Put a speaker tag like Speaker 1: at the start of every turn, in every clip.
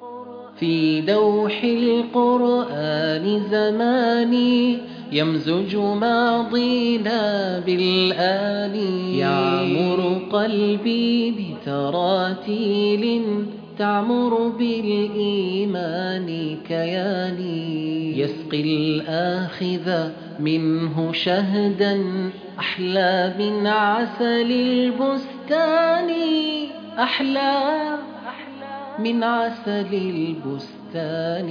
Speaker 1: في دوح القرآن زماني يمزج ماضينا بالآن، يعمر قلبي بتراتيل تعمر بالإيمان كياني، يسقي الآخذ منه شهدا أحلى من عسل البستان، أحلى من عسل البستان.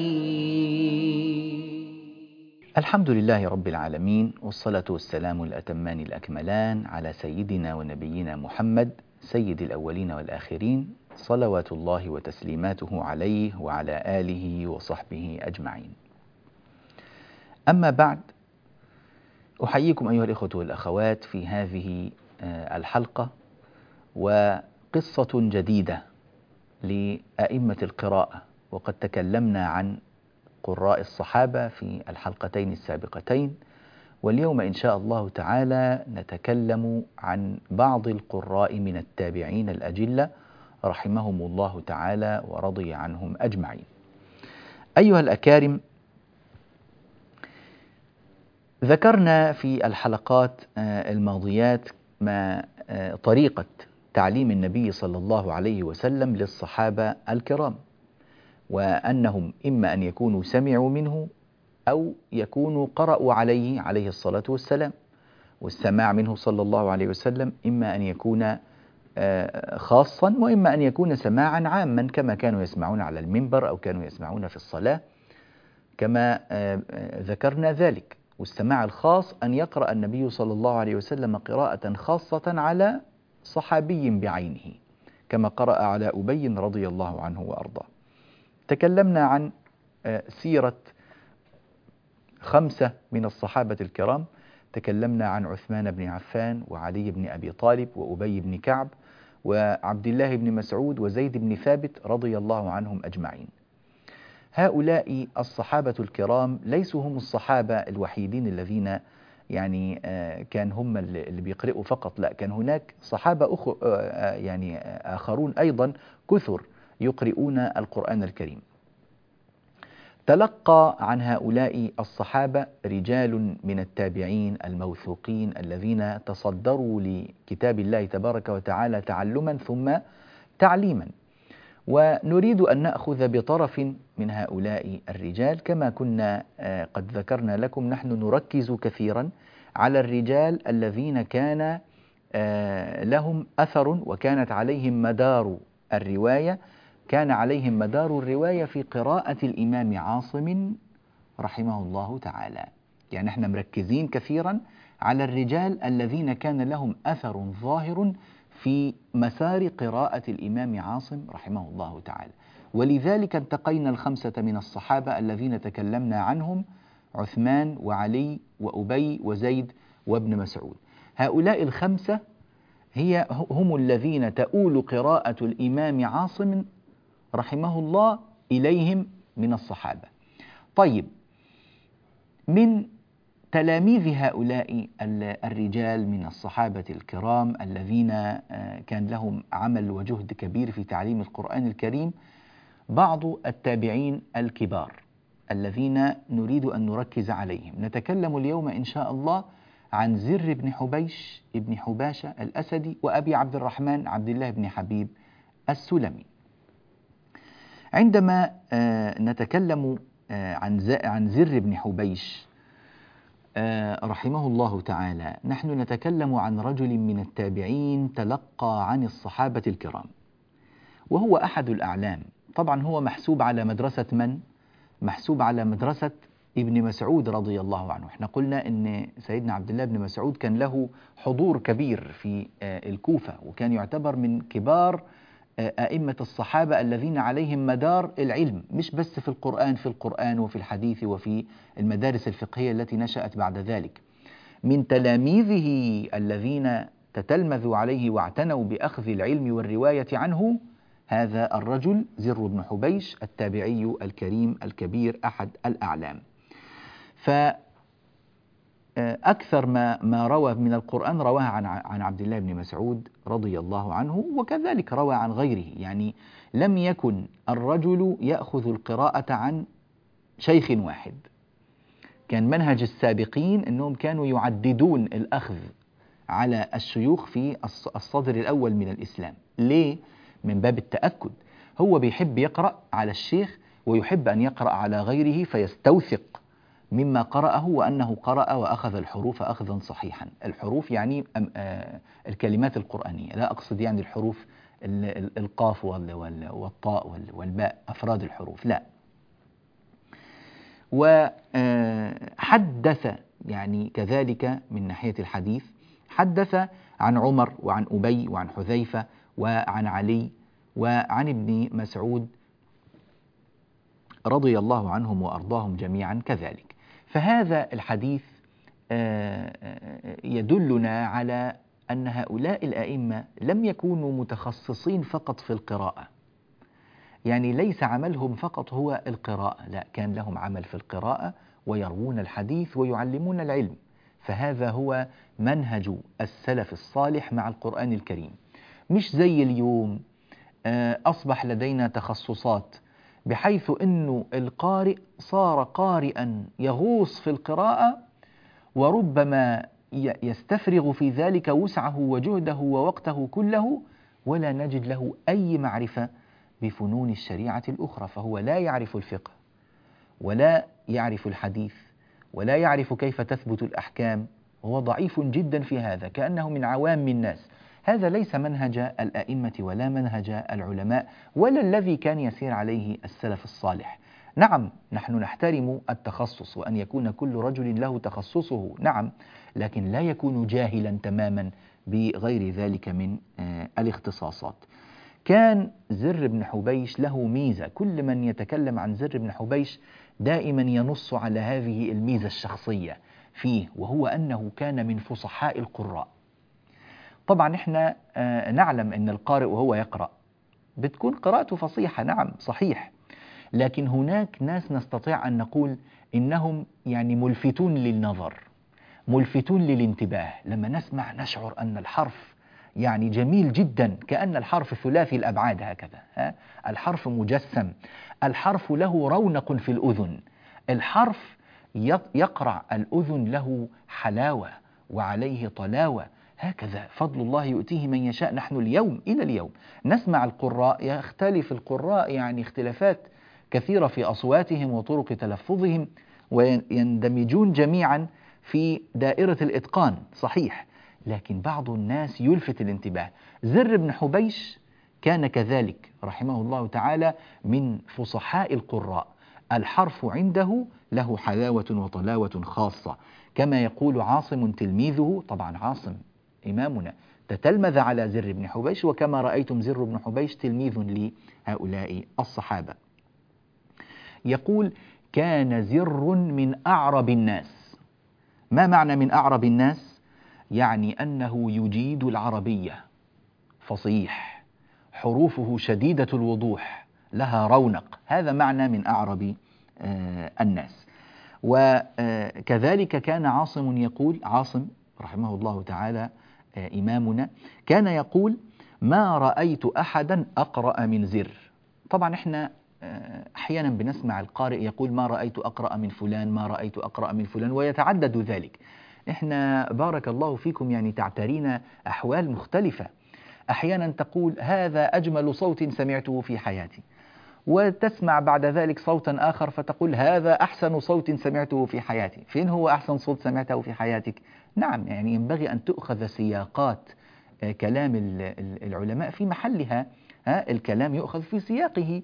Speaker 2: الحمد لله رب العالمين، والصلاة والسلام الأتمان الأكملان على سيدنا ونبينا محمد سيد الأولين والآخرين، صلوات الله وتسليماته عليه وعلى آله وصحبه أجمعين. أما بعد، أحييكم أيها الإخوة والأخوات في هذه الحلقة، وقصة جديدة لأئمة القراءة. وقد تكلمنا عن قراء الصحابة في الحلقتين السابقتين، واليوم إن شاء الله تعالى نتكلم عن بعض القراء من التابعين الأجلة رحمهم الله تعالى ورضي عنهم أجمعين. أيها الأكارم، ذكرنا في الحلقات الماضيات ما طريقة تعليم النبي صلى الله عليه وسلم للصحابة الكرام، وأنهم إما أن يكونوا سمعوا منه أو يكونوا قرأوا عليه الصلاة والسلام. والسماع منه صلى الله عليه وسلم إما أن يكون خاصا، وإما أن يكون سماعا عاما كما كانوا يسمعون على المنبر أو كانوا يسمعون في الصلاة كما ذكرنا ذلك. والسماع الخاص أن يقرأ النبي صلى الله عليه وسلم قراءة خاصة على صحابي بعينه، كما قرأ على أبي رضي الله عنه وأرضاه. تكلمنا عن سيرة 5 من الصحابة الكرام، تكلمنا عن عثمان بن عفان وعلي بن أبي طالب وأبي بن كعب وعبد الله بن مسعود وزيد بن ثابت رضي الله عنهم أجمعين. هؤلاء الصحابة الكرام ليسوا هم الصحابة الوحيدين الذين كان هم اللي بيقرأوا فقط، لا، كان هناك صحابة آخرون أيضا كثر يقرؤون القرآن الكريم. تلقى عن هؤلاء الصحابة رجال من التابعين الموثوقين الذين تصدروا لكتاب الله تبارك وتعالى تعلما ثم تعليما، ونريد أن نأخذ بطرف من هؤلاء الرجال. كما كنا قد ذكرنا لكم، نحن نركز كثيرا على الرجال الذين كان لهم أثر وكانت عليهم مدار الرواية، كان عليهم مدار الرواية في قراءة الإمام عاصم رحمه الله تعالى. يعني احنا مركزين كثيرا على الرجال الذين كان لهم أثر ظاهر في مسار قراءة الإمام عاصم رحمه الله تعالى، ولذلك انتقينا 5 من الصحابة الذين تكلمنا عنهم: عثمان وعلي وأبي وزيد وابن مسعود. هؤلاء 5 هم الذين تؤول قراءة الإمام عاصم رحمه الله إليهم من الصحابة. طيب، من تلاميذ هؤلاء الرجال من الصحابة الكرام الذين كان لهم عمل وجهد كبير في تعليم القرآن الكريم بعض التابعين الكبار الذين نريد أن نركز عليهم. نتكلم اليوم إن شاء الله عن زر بن حبيش ابن حباشة الأسدي وأبي عبد الرحمن عبد الله بن حبيب السلمي. عندما نتكلم عن زر بن حبيش رحمه الله تعالى، نحن نتكلم عن رجل من التابعين تلقى عن الصحابة الكرام، وهو أحد الأعلام. طبعا هو محسوب على مدرسة من؟ محسوب على مدرسة ابن مسعود رضي الله عنه. احنا قلنا ان سيدنا عبد الله بن مسعود كان له حضور كبير في الكوفة، وكان يعتبر من كبار أئمة الصحابة الذين عليهم مدار العلم، مش بس في القرآن وفي الحديث وفي المدارس الفقهية التي نشأت بعد ذلك. من تلاميذه الذين تتلمذوا عليه واعتنوا بأخذ العلم والرواية عنه هذا الرجل زر بن حبيش التابعي الكريم الكبير أحد الأعلام. أكثر ما روى من القرآن رواه عن عبد الله بن مسعود رضي الله عنه، وكذلك روى عن غيره. يعني لم يكن الرجل يأخذ القراءة عن شيخ واحد، كان منهج السابقين أنهم كانوا يعددون الأخذ على الشيوخ في الصدر الأول من الإسلام. ليه؟ من باب التأكد. هو بيحب يقرأ على الشيخ ويحب أن يقرأ على غيره فيستوثق مما قرأه وأنه قرأ وأخذ الحروف أخذا صحيحا. الحروف يعني الكلمات القرآنية، لا أقصد يعني الحروف القاف والطاء والباء أفراد الحروف، لا. وحدث يعني كذلك من ناحية الحديث، حدث عن عمر وعن أبي وعن حذيفة وعن علي وعن ابن مسعود رضي الله عنهم وأرضاهم جميعا كذلك. فهذا الحديث يدلنا على أن هؤلاء الأئمة لم يكونوا متخصصين فقط في القراءة، يعني ليس عملهم فقط هو القراءة، لا، كان لهم عمل في القراءة ويروون الحديث ويعلمون العلم. فهذا هو منهج السلف الصالح مع القرآن الكريم، مش زي اليوم أصبح لدينا تخصصات بحيث أنه القارئ صار قارئا يغوص في القراءة وربما يستفرغ في ذلك وسعه وجهده ووقته كله، ولا نجد له أي معرفة بفنون الشريعة الأخرى. فهو لا يعرف الفقه ولا يعرف الحديث ولا يعرف كيف تثبت الأحكام، هو ضعيف جدا في هذا، كأنه من عوام الناس. هذا ليس منهج الأئمة ولا منهج العلماء ولا الذي كان يسير عليه السلف الصالح. نعم، نحن نحترم التخصص وأن يكون كل رجل له تخصصه، نعم، لكن لا يكون جاهلا تماما بغير ذلك من الاختصاصات. كان زر بن حبيش له ميزة، كل من يتكلم عن زر بن حبيش دائما ينص على هذه الميزة الشخصية فيه، وهو أنه كان من فصحاء القراء. طبعا احنا نعلم أن القارئ وهو يقرأ بتكون قراءته فصيحة، نعم صحيح، لكن هناك ناس نستطيع أن نقول إنهم يعني ملفتون للنظر، ملفتون للانتباه. لما نسمع نشعر أن الحرف يعني جميل جدا، كأن الحرف ثلاثي الأبعاد هكذا، الحرف مجسم، الحرف له رونق في الأذن، الحرف يقرع الأذن له حلاوة وعليه طلاوة، هكذا فضل الله يؤتيه من يشاء. نحن اليوم إلى اليوم نسمع القراء، يختلف القراء يعني اختلافات كثيرة في أصواتهم وطرق تلفظهم، ويندمجون جميعا في دائرة الإتقان، صحيح، لكن بعض الناس يلفت الانتباه. زر بن حبيش كان كذلك رحمه الله تعالى من فصحاء القراء، الحرف عنده له حلاوة وطلاوة خاصة، كما يقول عاصم تلميذه، طبعا عاصم إمامنا تتلمذ على زر بن حبيش، وكما رأيتم زر بن حبيش تلميذ لهؤلاء الصحابة. يقول: كان زر من أعرب الناس. ما معنى من أعرب الناس؟ يعني أنه يجيد العربية، فصيح، حروفه شديدة الوضوح، لها رونق، هذا معنى من أعرب الناس. وكذلك كان عاصم يقول، عاصم رحمه الله تعالى إمامنا، كان يقول: ما رأيت أحدا أقرأ من زر. طبعا احنا أحيانا بنسمع القارئ يقول: ما رأيت أقرأ من فلان، ما رأيت أقرأ من فلان، ويتعدد ذلك. احنا بارك الله فيكم يعني تعترينا أحوال مختلفة، أحيانا تقول: هذا أجمل صوت سمعته في حياتي، وتسمع بعد ذلك صوتا آخر فتقول: هذا أحسن صوت سمعته في حياتي. فين هو أحسن صوت سمعته في حياتك؟ نعم، يعني ينبغي أن تؤخذ سياقات كلام العلماء في محلها، الكلام يؤخذ في سياقه.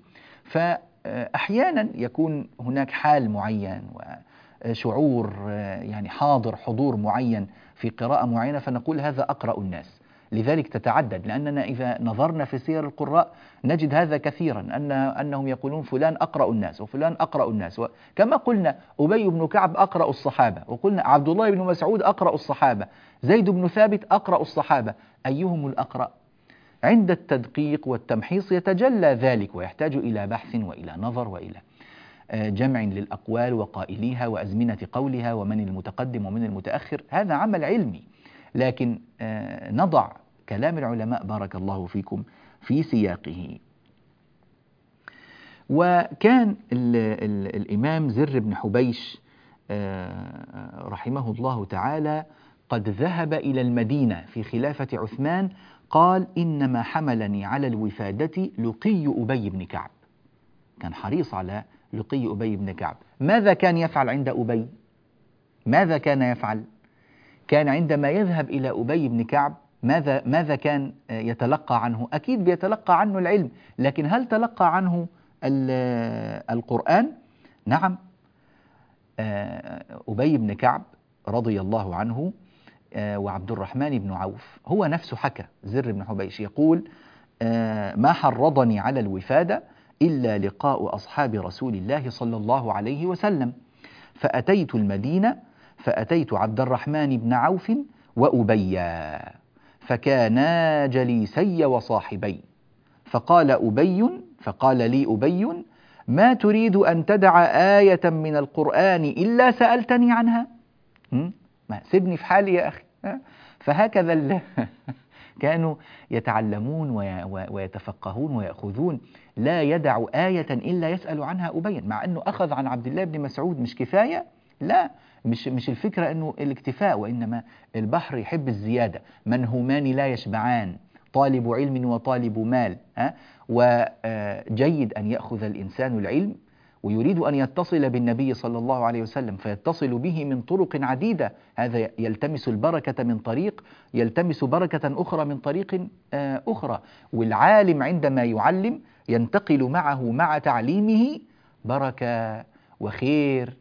Speaker 2: فأحيانا يكون هناك حال معين وشعور يعني حضور معين في قراءة معينة، فنقول هذا أقرأ الناس. لذلك تتعدد، لأننا إذا نظرنا في سير القراء نجد هذا كثيرا، أنهم يقولون فلان أقرأ الناس وفلان أقرأ الناس. كما قلنا أبي بن كعب أقرأ الصحابة، وقلنا عبد الله بن مسعود أقرأ الصحابة، زيد بن ثابت أقرأ الصحابة. أيهم الأقرأ؟ عند التدقيق والتمحيص يتجلى ذلك، ويحتاج إلى بحث وإلى نظر وإلى جمع للأقوال وقائليها وأزمنة قولها ومن المتقدم ومن المتأخر، هذا عمل علمي، لكن نضع كلام العلماء بارك الله فيكم في سياقه. وكان الإمام زر بن حبيش رحمه الله تعالى قد ذهب إلى المدينة في خلافة عثمان، قال إنما حملني على الوفادة لقي أبي بن كعب، كان حريص على لقي أبي بن كعب. ماذا كان يفعل عند أبي؟ ماذا كان يفعل؟ كان عندما يذهب إلى أبي بن كعب ماذا كان يتلقى عنه؟ أكيد بيتلقى عنه العلم، لكن هل تلقى عنه القرآن؟ نعم. أبي بن كعب رضي الله عنه وعبد الرحمن بن عوف هو نفسه حكى، زر بن حبيش يقول ما حرضني على الوفادة إلا لقاء أصحاب رسول الله صلى الله عليه وسلم، فأتيت المدينة فأتيت عبد الرحمن بن عوف وأبيا فكانا جليسي وصاحبي، فقال لي أبي ما تريد أن تدع آية من القرآن إلا سألتني عنها؟ ما سيبني في حالي يا أخي. فهكذا كانوا يتعلمون ويتفقهون ويأخذون، لا يدع آية إلا يسأل عنها أبيا، مع أنه أخذ عن عبد الله بن مسعود مش كفاية؟ لا، مش الفكرة أنه الاكتفاء، وإنما البحر يحب الزيادة، منهومان لا يشبعان، طالب علم وطالب مال. وجيد أن يأخذ الإنسان العلم ويريد أن يتصل بالنبي صلى الله عليه وسلم فيتصل به من طرق عديدة، هذا يلتمس البركة من طريق، يلتمس بركة أخرى من طريق أخرى. والعالم عندما يعلم ينتقل معه مع تعليمه بركة وخير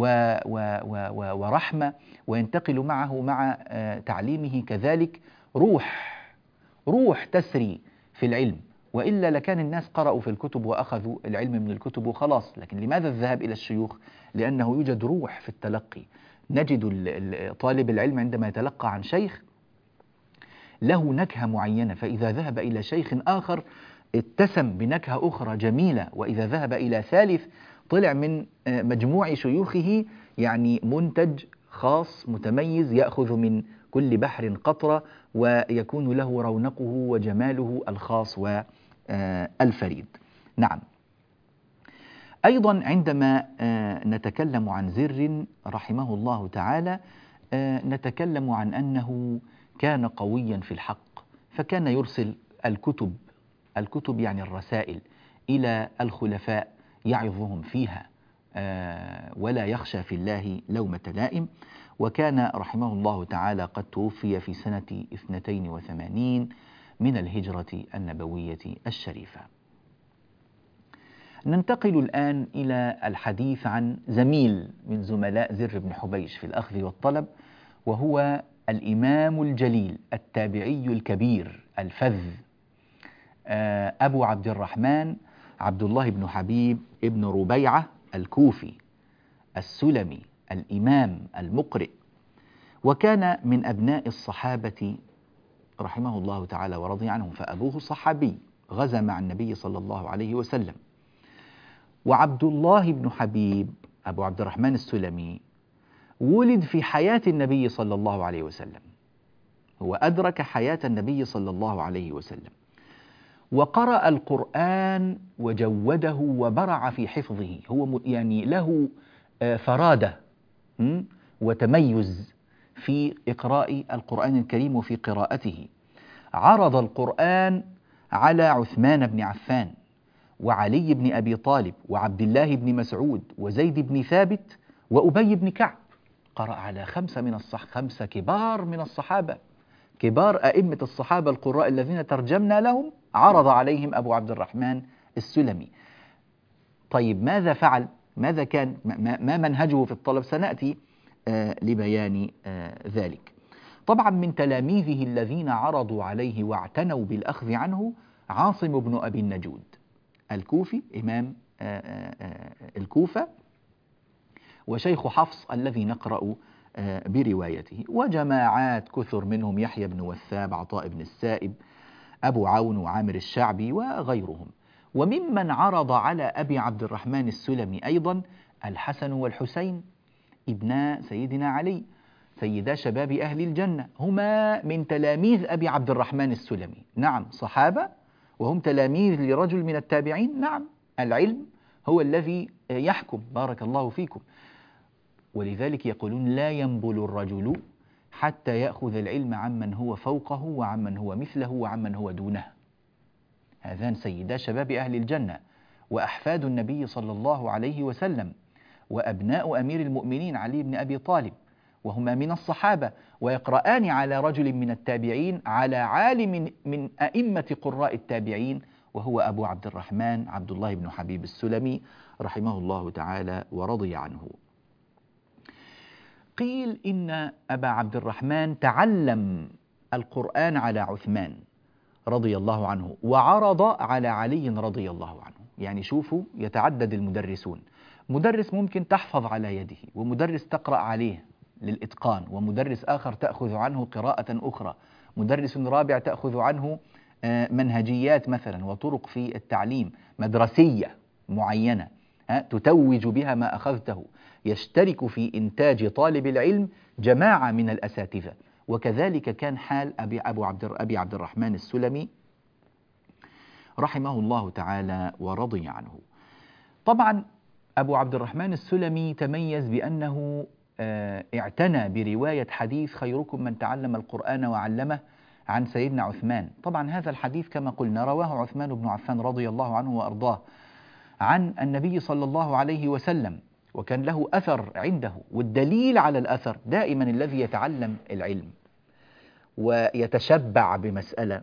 Speaker 2: ورحمة، وينتقل معه مع تعليمه كذلك روح تسري في العلم، وإلا لكان الناس قرأوا في الكتب وأخذوا العلم من الكتب وخلاص. لكن لماذا الذهاب إلى الشيوخ؟ لأنه يوجد روح في التلقي. نجد طالب العلم عندما يتلقى عن شيخ له نكهة معينة، فإذا ذهب إلى شيخ آخر اتسم بنكهة أخرى جميلة، وإذا ذهب إلى ثالث طلع من مجموع شيوخه يعني منتج خاص متميز يأخذ من كل بحر قطرة، ويكون له رونقه وجماله الخاص والفريد. نعم. أيضا عندما نتكلم عن زر رحمه الله تعالى نتكلم عن أنه كان قويا في الحق، فكان يرسل الكتب يعني الرسائل إلى الخلفاء يعظهم فيها ولا يخشى في الله لومة لائم. وكان رحمه الله تعالى قد توفي في سنة 82 من الهجرة النبوية الشريفة. ننتقل الآن إلى الحديث عن زميل من زملاء زر بن حبيش في الأخذ والطلب، وهو الإمام الجليل التابعي الكبير الفذ أبو عبد الرحمن عبد الله بن حبيب ابن ربيعة الكوفي السلمي الإمام المقرئ، وكان من أبناء الصحابة رحمه الله تعالى ورضي عنهم، فأبوه صحابي غزا مع النبي صلى الله عليه وسلم. وعبد الله بن حبيب أبو عبد الرحمن السلمي ولد في حياة النبي صلى الله عليه وسلم، هو أدرك حياة النبي صلى الله عليه وسلم، وقرأ القرآن وجوده وبرع في حفظه، هو يعني له فرادة وتميز في إقراء القرآن الكريم وفي قراءته. عرض القرآن على عثمان بن عفان وعلي بن أبي طالب وعبد الله بن مسعود وزيد بن ثابت وأبي بن كعب، قرأ على 5 كبار من الصحابة، كبار أئمة الصحابة القراء الذين ترجمنا لهم، عرض عليهم أبو عبد الرحمن السلمي. طيب ماذا فعل؟ ماذا كان؟ ما منهجه في الطلب؟ سنأتي لبيان ذلك. طبعا من تلاميذه الذين عرضوا عليه واعتنوا بالأخذ عنه عاصم بن أبي النجود الكوفي إمام الكوفة وشيخ حفص الذي نقرأ بروايته، وجماعات كثر منهم يحيى بن وثاب، عطاء بن السائب، أبو عون وعامر الشعبي وغيرهم. وممن عرض على أبي عبد الرحمن السلمي أيضا الحسن والحسين ابنا سيدنا علي سيدا شباب أهل الجنة، هما من تلاميذ أبي عبد الرحمن السلمي. نعم صحابة وهم تلاميذ لرجل من التابعين. نعم العلم هو الذي يحكم، بارك الله فيكم. ولذلك يقولون لا ينبل الرجل حتى يأخذ العلم عمن هو فوقه وعمن هو مثله وعمن هو دونه. هذان سيدا شباب أهل الجنة وأحفاد النبي صلى الله عليه وسلم وأبناء أمير المؤمنين علي بن أبي طالب، وهما من الصحابة ويقرآن على رجل من التابعين على عالم من أئمة قراء التابعين، وهو أبو عبد الرحمن عبد الله بن حبيب السلمي رحمه الله تعالى ورضي عنه. قيل إن أبا عبد الرحمن تعلم القرآن على عثمان رضي الله عنه وعرض على علي رضي الله عنه. يعني شوفوا يتعدد المدرسون، مدرس ممكن تحفظ على يده، ومدرس تقرأ عليه للإتقان، ومدرس آخر تأخذ عنه قراءة أخرى، مدرس رابع تأخذ عنه منهجيات مثلا وطرق في التعليم مدرسية معينة تتوج بها ما أخذته، يشترك في إنتاج طالب العلم جماعة من الأساتذة. وكذلك كان حال أبي عبد الرحمن السلمي رحمه الله تعالى ورضي عنه. طبعا أبو عبد الرحمن السلمي تميز بأنه اعتنى برواية حديث خيركم من تعلم القرآن وعلمه عن سيدنا عثمان. طبعا هذا الحديث كما قلنا رواه عثمان بن عفان رضي الله عنه وأرضاه عن النبي صلى الله عليه وسلم، وكان له أثر عنده. والدليل على الأثر دائما الذي يتعلم العلم ويتشبع بمسألة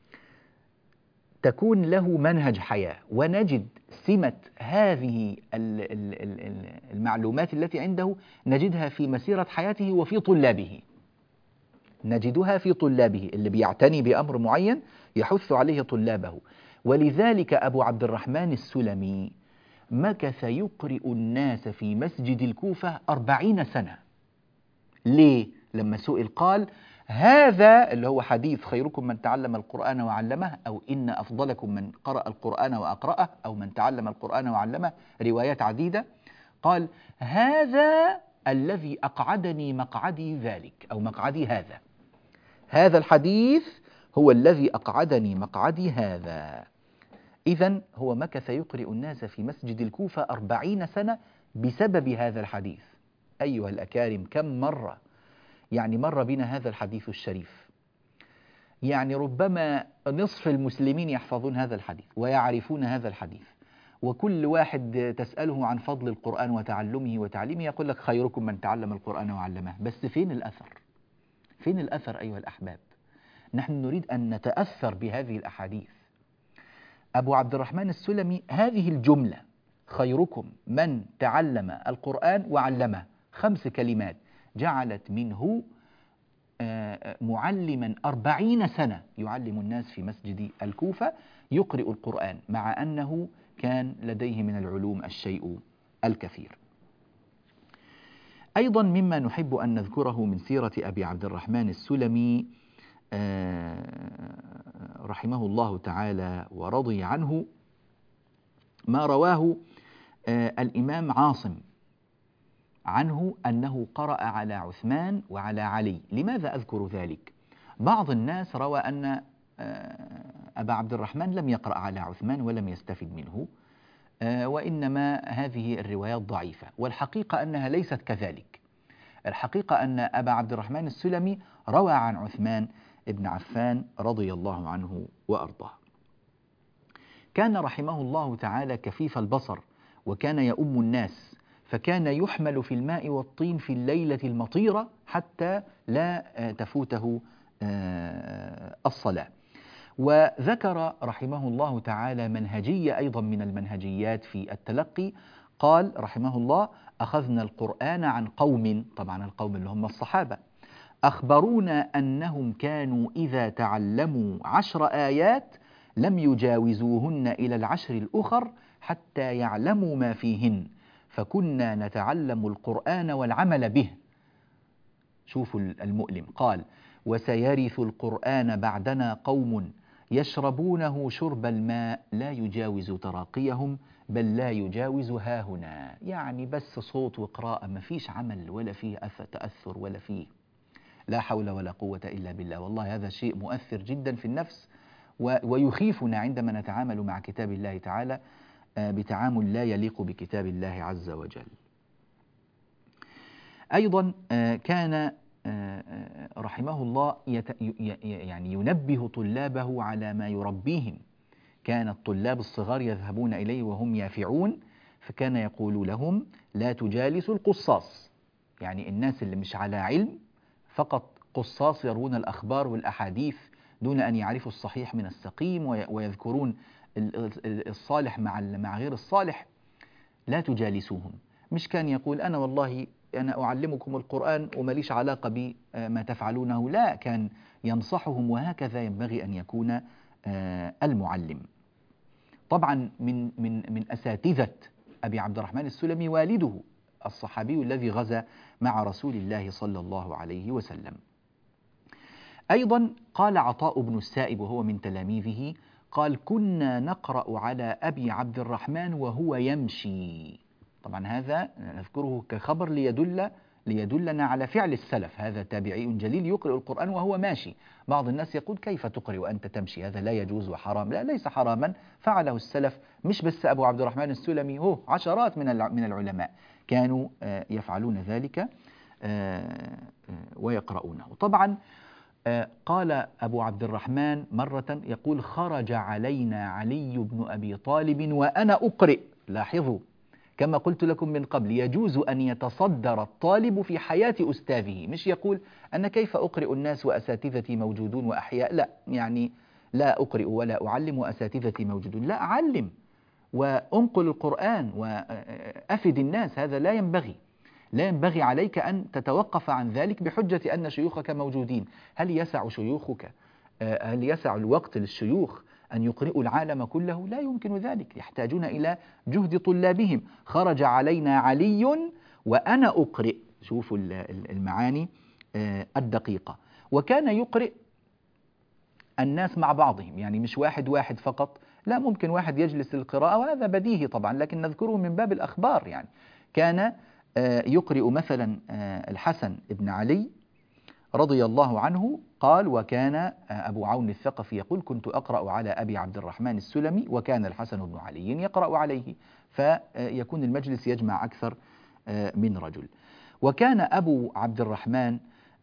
Speaker 2: تكون له منهج حياة، ونجد سمة هذه المعلومات التي عنده نجدها في مسيرة حياته وفي طلابه، نجدها في طلابه اللي بيعتني بأمر معين يحث عليه طلابه. ولذلك أبو عبد الرحمن السلمي مكث يقرئ الناس في مسجد الكوفة 40 سنة. ليه؟ لما سئل قال هذا اللي هو حديث خيركم من تعلم القرآن وعلمه، أو إن أفضلكم من قرأ القرآن وأقرأه، أو من تعلم القرآن وعلمه، روايات عديدة. قال هذا الذي أقعدني مقعدي ذلك، أو مقعدي هذا، هذا الحديث هو الذي أقعدني مقعدي هذا. إذن هو مكث يقرئ الناس في مسجد الكوفة 40 سنة بسبب هذا الحديث. أيها الأكارم كم مرة يعني مر بنا هذا الحديث الشريف، يعني ربما نصف المسلمين يحفظون هذا الحديث ويعرفون هذا الحديث، وكل واحد تسأله عن فضل القرآن وتعلمه وتعليمه يقول لك خيركم من تعلم القرآن وعلمه. بس فين الأثر؟ فين الأثر أيها الأحباب؟ نحن نريد أن نتأثر بهذه الأحاديث. أبو عبد الرحمن السلمي هذه الجملة خيركم من تعلم القرآن وعلمه 5 كلمات جعلت منه معلما 40 سنة يعلم الناس في مسجد الكوفة يقرئ القرآن، مع أنه كان لديه من العلوم الشيء الكثير. أيضا مما نحب أن نذكره من سيرة أبي عبد الرحمن السلمي رحمه الله تعالى ورضي عنه ما رواه الإمام عاصم عنه أنه قرأ على عثمان وعلى علي. لماذا أذكر ذلك؟ بعض الناس روى أن أبا عبد الرحمن لم يقرأ على عثمان ولم يستفد منه، وإنما هذه الروايات ضعيفة، والحقيقة أنها ليست كذلك. الحقيقة أن أبا عبد الرحمن السلمي روى عن عثمان ابن عفان رضي الله عنه وأرضاه. كان رحمه الله تعالى كفيف البصر، وكان يؤم الناس، فكان يحمل في الماء والطين في الليلة المطيرة حتى لا تفوته الصلاة. وذكر رحمه الله تعالى منهجية أيضا من المنهجيات في التلقي. قال رحمه الله أخذنا القرآن عن قوم، طبعا القوم اللي هم الصحابة، أخبرونا أنهم كانوا إذا تعلموا 10 آيات لم يجاوزوهن إلى 10 الأخر حتى يعلموا ما فيهن، فكنا نتعلم القرآن والعمل به. شوفوا المؤلم، قال وسيرث القرآن بعدنا قوم يشربونه شرب الماء لا يجاوز تراقيهم بل لا يجاوز هاهنا. يعني بس صوت وقراءة، ما فيش عمل ولا فيه تأثر ولا فيه لا حول ولا قوة إلا بالله. والله هذا شيء مؤثر جدا في النفس ويخيفنا عندما نتعامل مع كتاب الله تعالى بتعامل لا يليق بكتاب الله عز وجل. أيضا كان رحمه الله يعني ينبه طلابه على ما يربيهم. كان الطلاب الصغار يذهبون إليه وهم يافعون، فكان يقول لهم لا تجالسوا القصاص، يعني الناس اللي مش على علم، فقط قصاص يروون الأخبار والأحاديث دون أن يعرفوا الصحيح من السقيم ويذكرون الصالح مع غير الصالح، لا تجالسوهم. مش كان يقول أنا والله أنا أعلمكم القرآن ومليش علاقة بما تفعلونه، لا، كان ينصحهم، وهكذا ينبغي أن يكون المعلم. طبعا من أساتذة أبي عبد الرحمن السلمي والده الصحابي الذي غزا مع رسول الله صلى الله عليه وسلم. أيضا قال عطاء بن السائب وهو من تلاميذه، قال كنا نقرأ على أبي عبد الرحمن وهو يمشي. طبعا هذا نذكره كخبر ليدلنا على فعل السلف. هذا تابعي جليل يقرأ القرآن وهو ماشي. بعض الناس يقول كيف تقرأ وأنت تمشي، هذا لا يجوز وحرام. لا، ليس حراما، فعله السلف، مش بس أبو عبد الرحمن السلمي، هو عشرات من العلماء كانوا يفعلون ذلك ويقرؤونه. طبعا قال أبو عبد الرحمن مرة يقول خرج علينا علي بن أبي طالب وأنا أقرئ. لاحظوا كما قلت لكم من قبل، يجوز أن يتصدر الطالب في حياة أستاذه، مش يقول أنا كيف أقرئ الناس وأساتذتي موجودون وأحياء، لا، يعني لا أقرئ ولا أعلم وأساتذتي موجودون، لا، أعلم وأنقل القرآن وأفد الناس. هذا لا ينبغي عليك أن تتوقف عن ذلك بحجة أن شيوخك موجودين. هل يسع الوقت للشيوخ أن يقرئوا العالم كله؟ لا يمكن ذلك، يحتاجون إلى جهد طلابهم. خرج علينا علي وأنا أقرئ، شوفوا المعاني الدقيقة. وكان يقرئ الناس مع بعضهم، يعني مش واحد فقط، لا، ممكن واحد يجلس للقراءة وهذا بديهي طبعا، لكن نذكره من باب الأخبار. يعني كان يقرئ مثلا الحسن بن علي رضي الله عنه قال وكان أبو عون الثقفي يقول كنت أقرأ على أبي عبد الرحمن السلمي وكان الحسن بن علي يقرأ عليه، فيكون المجلس يجمع أكثر من رجل. وكان أبو عبد الرحمن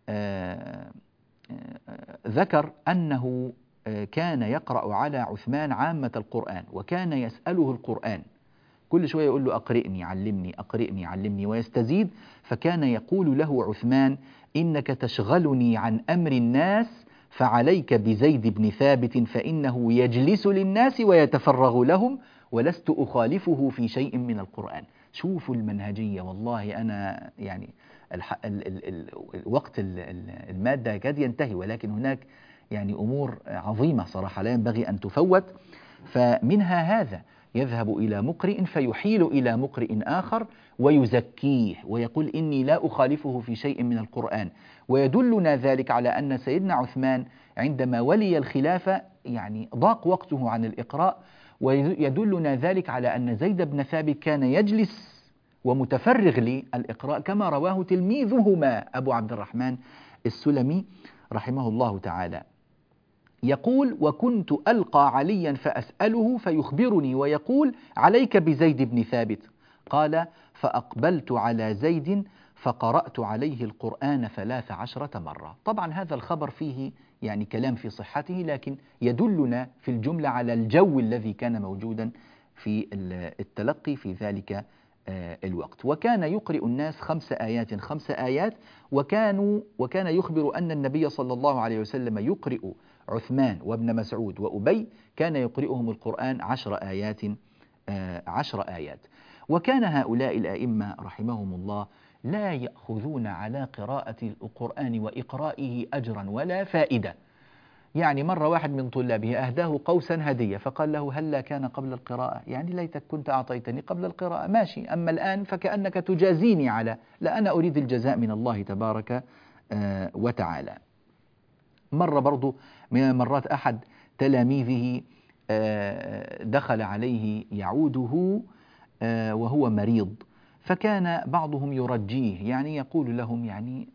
Speaker 2: ذكر أنه كان يقرأ على عثمان عامة القرآن، وكان يسأله القرآن كل شوية يقول له أقرئني علمني أقرئني علمني ويستزيد. فكان يقول له عثمان إنك تشغلني عن أمر الناس فعليك بزيد بن ثابت فإنه يجلس للناس ويتفرغ لهم ولست أخالفه في شيء من القرآن. شوفوا المنهجية. والله أنا يعني الوقت المادة قد ينتهي، ولكن هناك يعني أمور عظيمة صراحة لا ينبغي أن تفوت. فمنها هذا يذهب إلى مقرئ فيحيل إلى مقرئ آخر ويزكيه ويقول إني لا أخالفه في شيء من القرآن. ويدلنا ذلك على أن سيدنا عثمان عندما ولي الخلافة يعني ضاق وقته عن الإقراء، ويدلنا ذلك على أن زيد بن ثابت كان يجلس ومتفرغ للإقراء كما رواه تلميذهما أبو عبد الرحمن السلمي رحمه الله تعالى. يقول وكنت ألقى عليا فأسأله فيخبرني ويقول عليك بزيد بن ثابت. قال فأقبلت على زيد فقرأت عليه القرآن 13 مرة. طبعا هذا الخبر فيه يعني كلام في صحته، لكن يدلنا في الجملة على الجو الذي كان موجودا في التلقي في ذلك الوقت. وكان يقرئ الناس 5 آيات، وكان يخبر أن النبي صلى الله عليه وسلم يقرئ عثمان وابن مسعود وأبي، كان يقرئهم القرآن 10 آيات. وكان هؤلاء الأئمة رحمهم الله لا يأخذون على قراءة القرآن وإقرائه أجرا ولا فائدة. يعني مرة واحد من طلابه أهداه قوسا هدية فقال له هلا كان قبل القراءة، يعني ليتك كنت أعطيتني قبل القراءة، ماشي، أما الآن فكأنك تجازيني على، لا، أنا أريد الجزاء من الله تبارك وتعالى. مرة برضو من المرات أحد تلاميذه دخل عليه يعوده وهو مريض، فكان بعضهم يرجيه، يعني يقول لهم يعني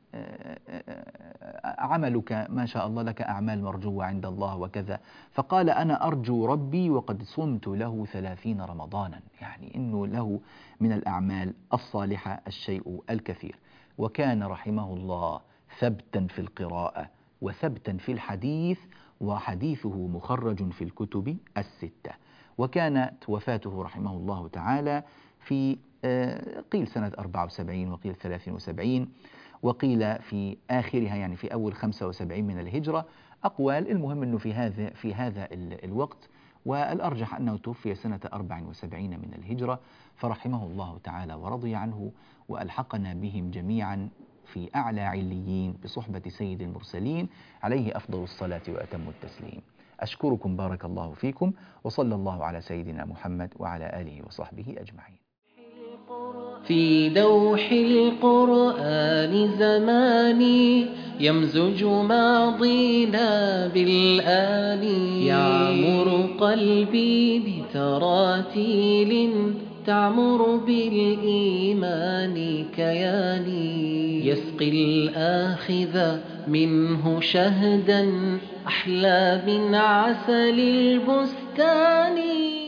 Speaker 2: عملك ما شاء الله لك أعمال مرجوة عند الله وكذا، فقال أنا أرجو ربي وقد صمت له 30 رمضانا، يعني إنه له من الأعمال الصالحة الشيء الكثير. وكان رحمه الله ثبتا في القراءة وثبتا في الحديث، وحديثه مخرج في الكتب الستة. وكانت وفاته رحمه الله تعالى في قيل سنة 74 وقيل 73 وقيل في آخرها، يعني في أول 75 من الهجرة، أقوال. المهم أنه في هذا الوقت، والأرجح أنه توفي سنة 74 من الهجرة، فرحمه الله تعالى ورضي عنه، وألحقنا بهم جميعا في أعلى عليين بصحبة سيد المرسلين عليه أفضل الصلاة وأتم التسليم. أشكركم، بارك الله فيكم، وصلى الله على سيدنا محمد وعلى آله وصحبه أجمعين.
Speaker 1: في دوح القرآن زماني يمزج ماضينا بالآن، يعمر قلبي بتراتيل تعمر بالإيمان كياني، يسقي الآخذ منه شهدا أحلى من عسل البستان.